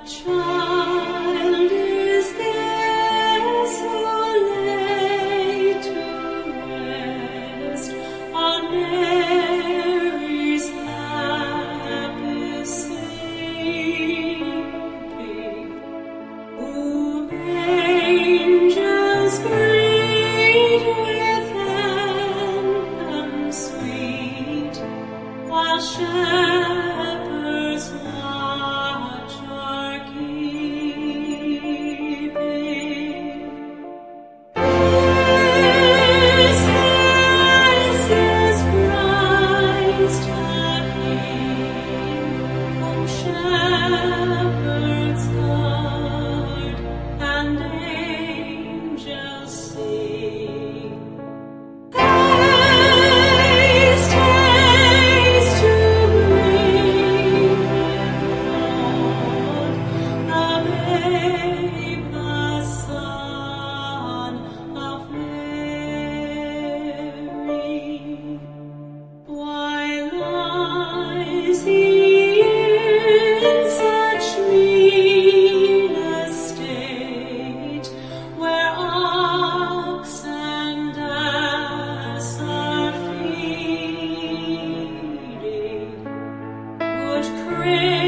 child is this who lay to rest on Mary's happy sleeping, whom angels greet with anthem sweet, while shepherds watch are keeping. This is Christ the King, whom shepherds guard and angels sing. Haste, haste to bring Lord, the babe, the Son of Mary. Why lies he in such mean estate, where ox and ass are feeding? Would